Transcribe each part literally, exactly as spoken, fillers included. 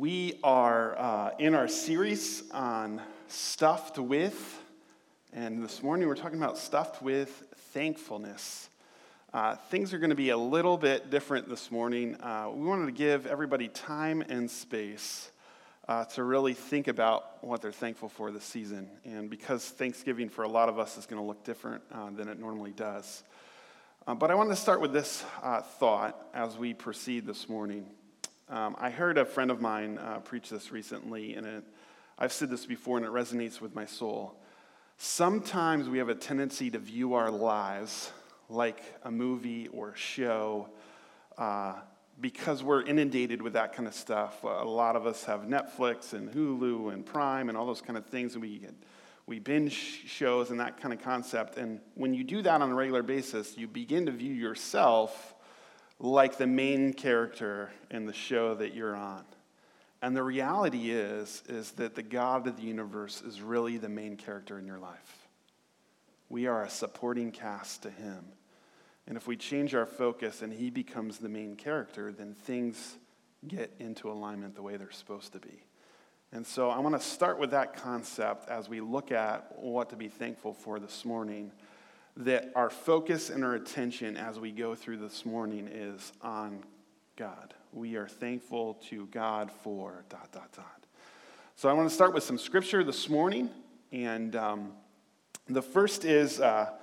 We are uh, in our series on Stuffed With, and this morning we're talking about Stuffed With Thankfulness. Uh, things are going to be a little bit different this morning. Uh, we wanted to give everybody time and space uh, to really think about what they're thankful for this season. And because Thanksgiving for a lot of us is going to look different uh, than it normally does. Uh, but I wanted to start with this uh, thought as we proceed this morning. Um, I heard a friend of mine uh, preach this recently, and it, I've said this before, and it resonates with my soul. Sometimes we have a tendency to view our lives like a movie or a show uh, because we're inundated with that kind of stuff. A lot of us have Netflix and Hulu and Prime and all those kind of things, and we get, we binge shows and that kind of concept. And when you do that on a regular basis, you begin to view yourself like the main character in the show that you're on. And the reality is, is that the God of the universe is really the main character in your life. We are a supporting cast to him. And if we change our focus and he becomes the main character, then things get into alignment the way they're supposed to be. And so I want to start with that concept as we look at what to be thankful for this morning, that our focus and our attention as we go through this morning is on God. We are thankful to God for dot, dot, dot. So I want to start with some scripture this morning. And um, the first is uh,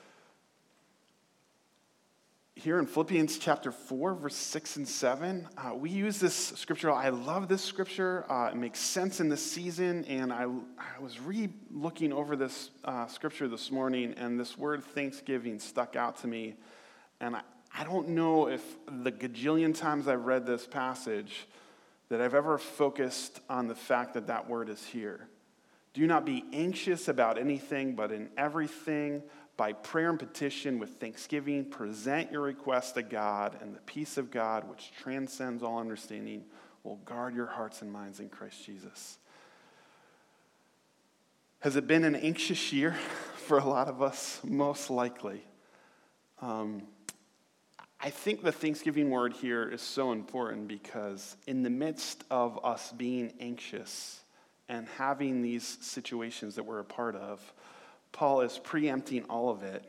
here in Philippians chapter four, verse six and seven. Uh, we use this scripture. I love this scripture. Uh, it makes sense in this season. And I, I was re-looking over this uh, scripture this morning, and this word Thanksgiving stuck out to me. And I, I don't know if the gajillion times I've read this passage that I've ever focused on the fact that that word is here. Do not be anxious about anything, but in everything, by prayer and petition with thanksgiving, present your requests to God, and the peace of God, which transcends all understanding, will guard your hearts and minds in Christ Jesus. Has it been an anxious year for a lot of us? Most likely. Um, I think the Thanksgiving word here is so important because in the midst of us being anxious and having these situations that we're a part of, Paul is preempting all of it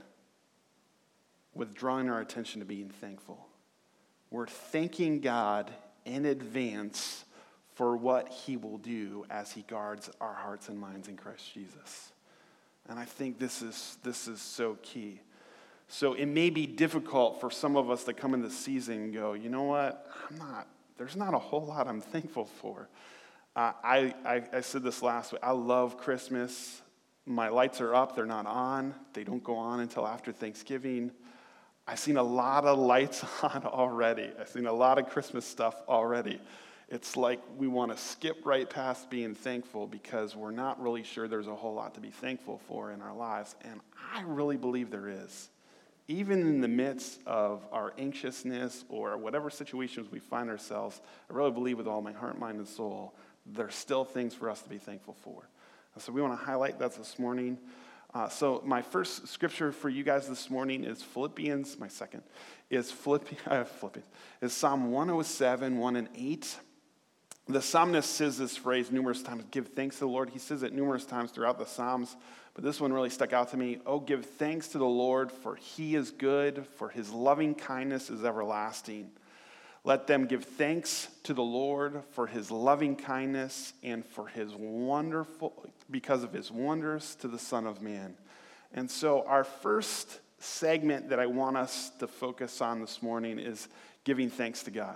with drawing our attention to being thankful. We're thanking God in advance for what he will do as he guards our hearts and minds in Christ Jesus. And I think this is this is so key. So it may be difficult for some of us to come in this season and go, you know what, I'm not, there's not a whole lot I'm thankful for. Uh, I, I, I said this last week, I love Christmas. My lights are up, they're not on. They don't go on until after Thanksgiving. I've seen a lot of lights on already. I've seen a lot of Christmas stuff already. It's like we want to skip right past being thankful because we're not really sure there's a whole lot to be thankful for in our lives. And I really believe there is. Even in the midst of our anxiousness or whatever situations we find ourselves, I really believe with all my heart, mind, and soul, there's still things for us to be thankful for. So we want to highlight that this morning. Uh, so my first scripture for you guys this morning is Philippians, my second, is Philippians, uh, Philippians, is Psalm one oh seven, one and eight. The psalmist says this phrase numerous times, give thanks to the Lord. He says it numerous times throughout the Psalms, but this one really stuck out to me. Oh, give thanks to the Lord, for he is good, for his loving kindness is everlasting. Let them give thanks to the Lord for his loving kindness and for his wonderful, because of his wonders to the Son of Man. And so our first segment that I want us to focus on this morning is giving thanks to God.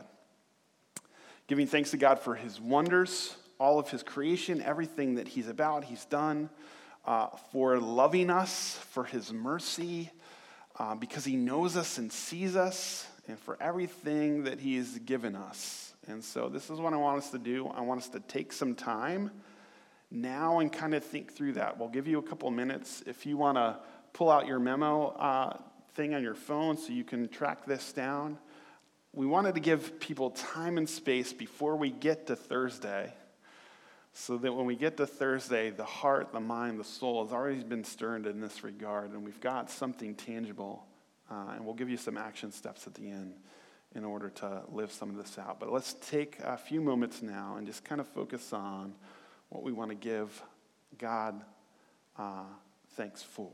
Giving thanks to God for his wonders, all of his creation, everything that he's about, he's done, uh, for loving us, for his mercy, uh, because he knows us and sees us, and for everything that he has given us. And so this is what I want us to do. I want us to take some time now and kind of think through that. We'll give you a couple minutes. If you want to pull out your memo uh, thing on your phone so you can track this down. We wanted to give people time and space before we get to Thursday so that when we get to Thursday, the heart, the mind, the soul has already been stirred in this regard, and we've got something tangible. Uh, and we'll give you some action steps at the end. in order to live some of this out. But let's take a few moments now and just kind of focus on what we want to give God uh, thanks for.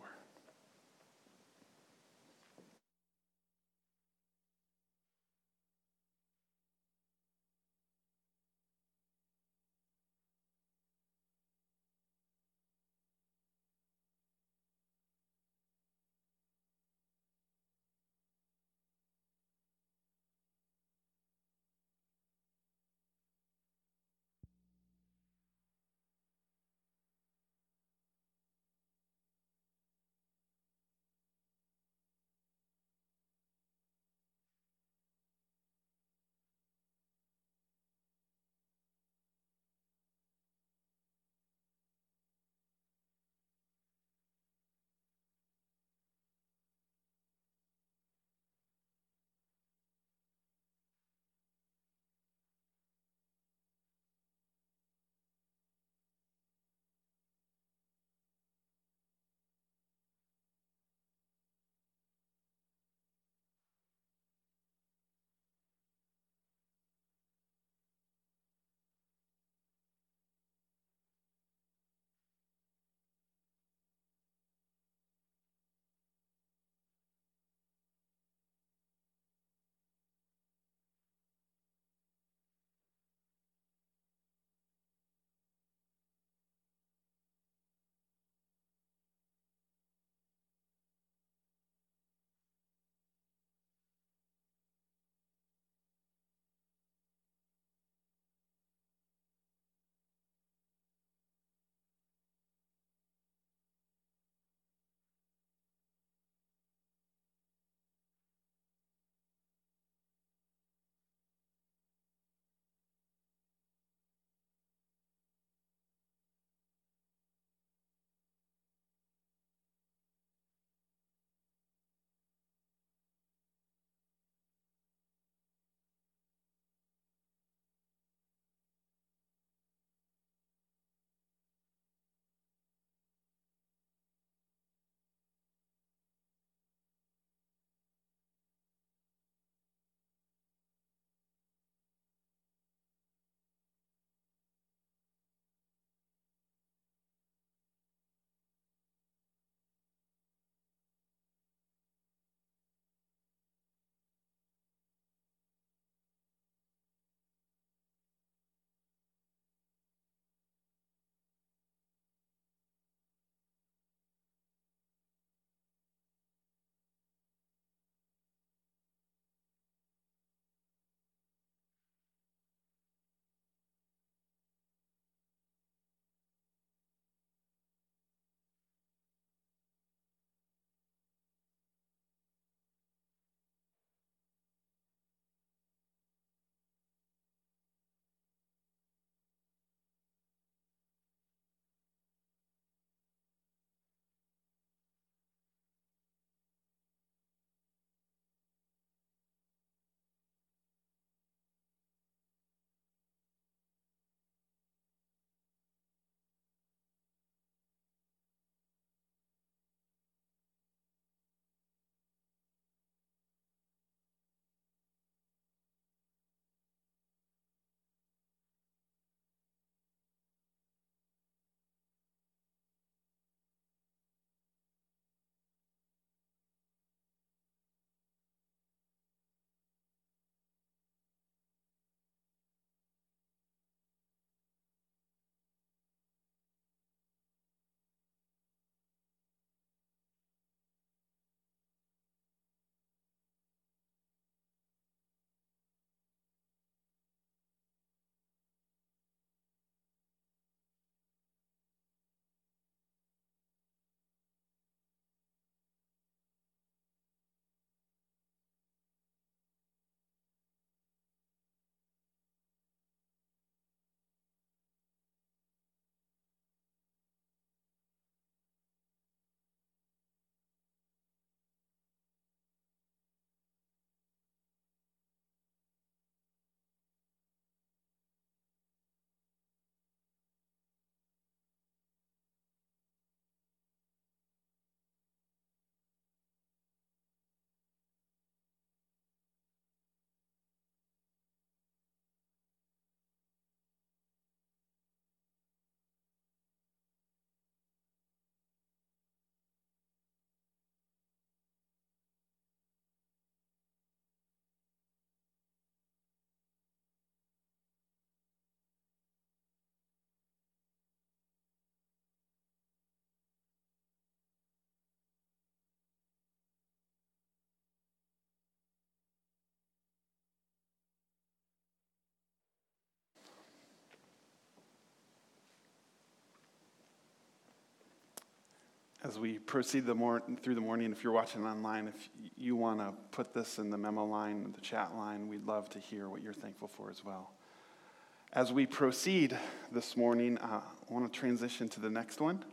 As we proceed the mor- through the morning, if you're watching online, if you want to put this in the memo line, the chat line, we'd love to hear what you're thankful for as well. As we proceed this morning, uh, I want to transition to the next one.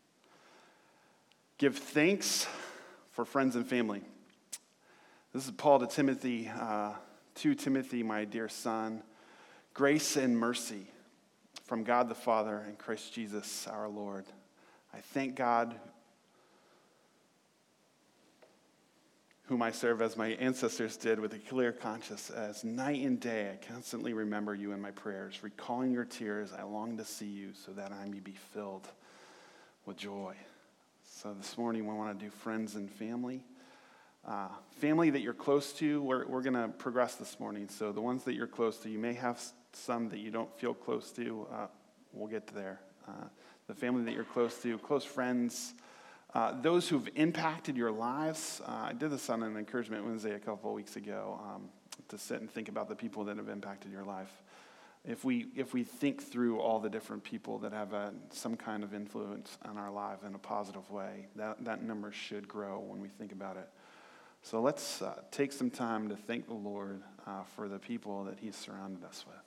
Give thanks for friends and family. This is Paul to Timothy, uh, to Timothy, my dear son. Grace and mercy from God the Father and Christ Jesus our Lord. I thank God, whom I serve as my ancestors did with a clear conscience, as night and day I constantly remember you in my prayers. Recalling your tears, I long to see you so that I may be filled with joy. So this morning we want to do friends and family. Uh, family that you're close to, we're, we're going to progress this morning. So the ones that you're close to, you may have some that you don't feel close to. Uh, we'll get to there. Uh, the family that you're close to, close friends, Uh, those who've impacted your lives. Uh, I did this on an Encouragement Wednesday a couple of weeks ago, um, to sit and think about the people that have impacted your life. If we if we think through all the different people that have a, some kind of influence on our life in a positive way, that, that number should grow when we think about it. So let's uh, take some time to thank the Lord uh, for the people that he's surrounded us with.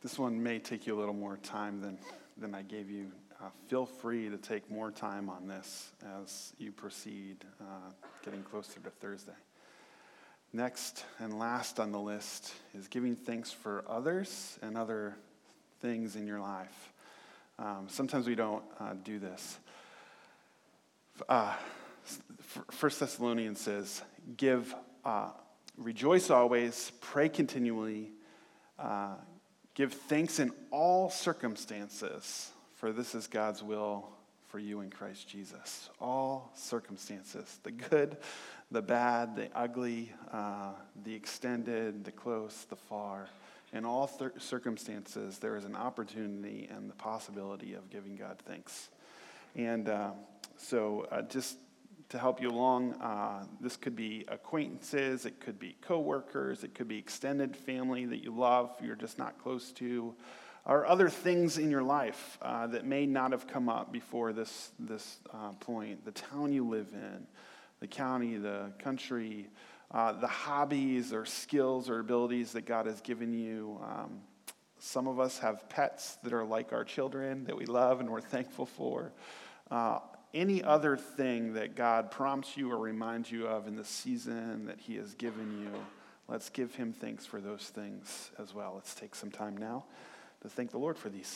This one may take you a little more time than, than I gave you. Uh, feel free to take more time on this as you proceed, uh, getting closer to Thursday. Next and last on the list is giving thanks for others and other things in your life. Um, sometimes we don't uh, do this. Uh, First Thessalonians says, give, uh, rejoice always, pray continually, uh, give thanks in all circumstances, for this is God's will for you in Christ Jesus. All circumstances, the good, the bad, the ugly, uh, the extended, the close, the far. In all th- circumstances, there is an opportunity and the possibility of giving God thanks. And uh, so uh, just to help you along, uh, this could be acquaintances, it could be coworkers, it could be extended family that you love, you're just not close to, or other things in your life uh, that may not have come up before this, this uh, point. The town you live in, the county, the country, uh, the hobbies or skills or abilities that God has given you. Um, some of us have pets that are like our children that we love and we're thankful for. Uh, any other thing that God prompts you or reminds you of in the season that he has given you, let's give him thanks for those things as well. Let's take some time now to thank the Lord for these.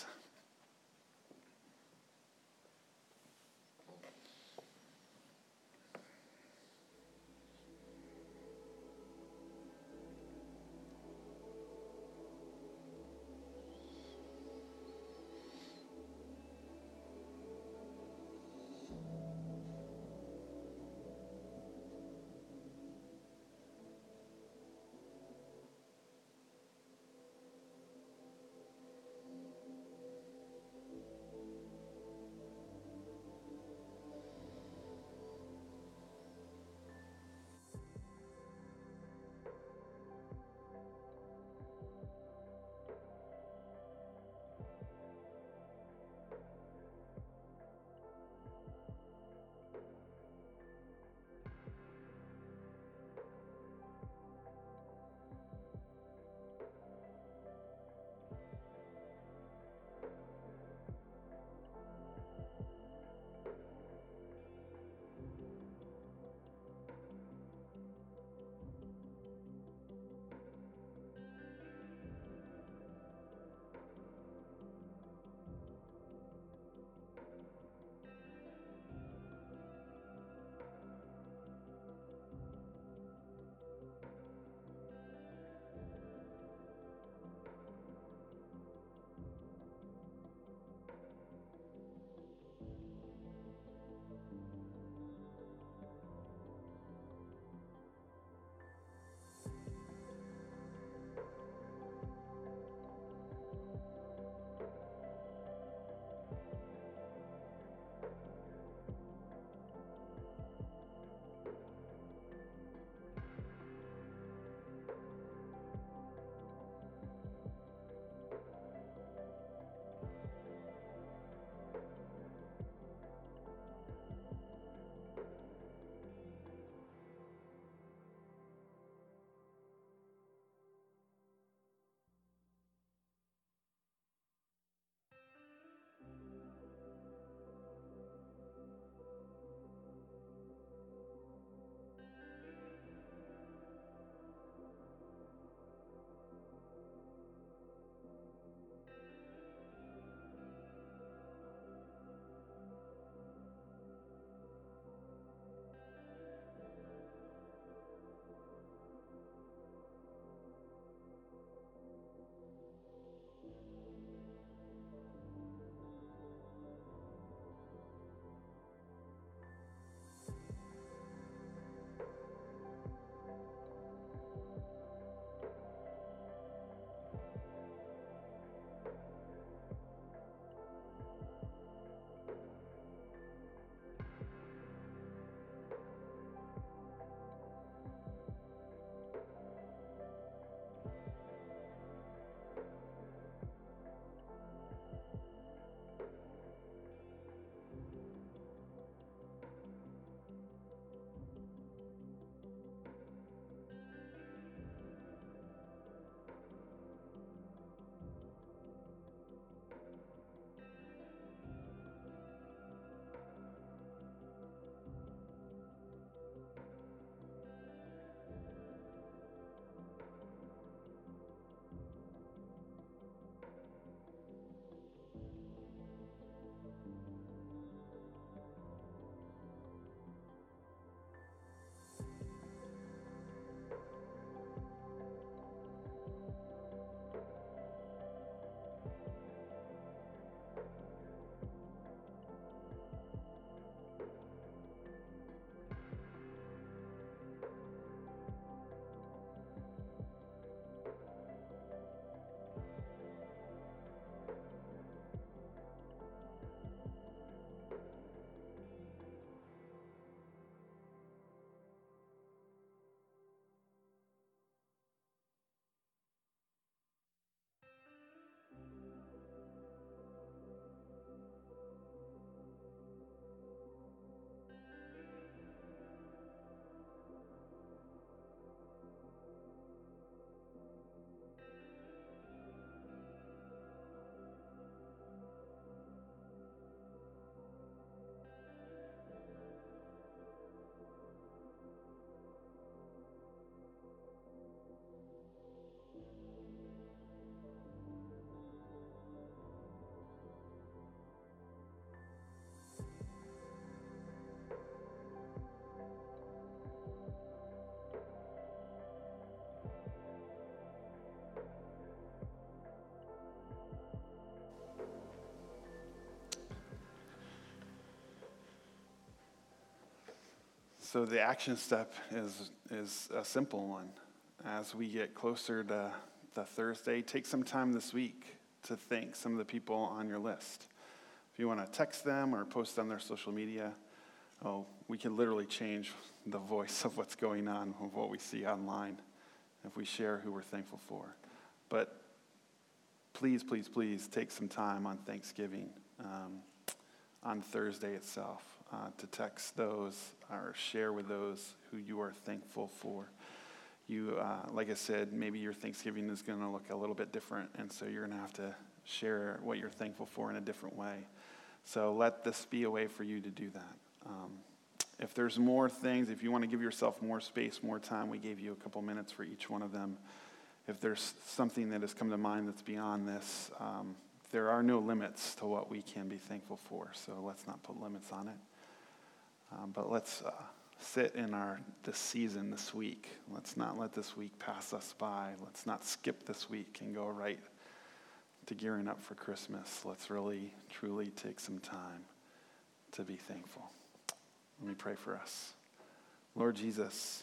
So the action step is is a simple one. As we get closer to the Thursday, take some time this week to thank some of the people on your list. If you want to text them or post on their social media, oh, we can literally change the voice of what's going on, of what we see online, if we share who we're thankful for. But please, please, please take some time on Thanksgiving, um, on Thursday itself, uh, to text those or share with those who you are thankful for. You, uh, like I said, maybe your Thanksgiving is going to look a little bit different, and so you're going to have to share what you're thankful for in a different way. So let this be a way for you to do that. Um, if there's more things, if you want to give yourself more space, more time, we gave you a couple minutes for each one of them. If there's something that has come to mind that's beyond this, um, there are no limits to what we can be thankful for, so let's not put limits on it. Um, but let's uh, sit in our this season, this week. Let's not let this week pass us by. Let's not skip this week and go right to gearing up for Christmas. Let's really, truly take some time to be thankful. Let me pray for us. Lord Jesus,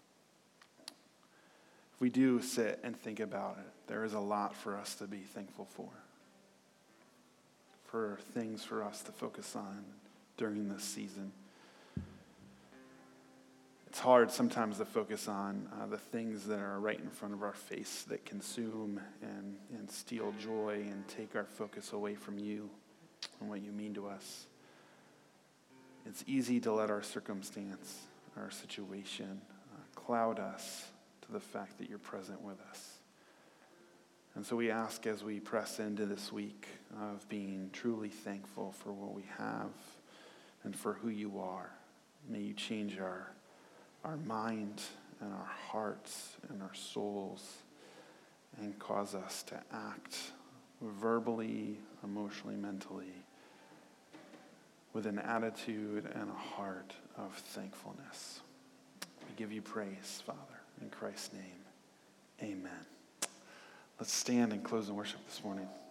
if we do sit and think about it, there is a lot for us to be thankful for. For things for us to focus on during this season. It's hard sometimes to focus on uh, the things that are right in front of our face that consume and, and steal joy and take our focus away from you and what you mean to us. It's easy to let our circumstance, our situation, uh, cloud us to the fact that you're present with us. And so we ask as we press into this week of being truly thankful for what we have and for who you are. May you change our our mind and our hearts and our souls and cause us to act verbally, emotionally, mentally with an attitude and a heart of thankfulness. We give you praise, Father, in Christ's name. Amen. Let's stand and close in worship this morning.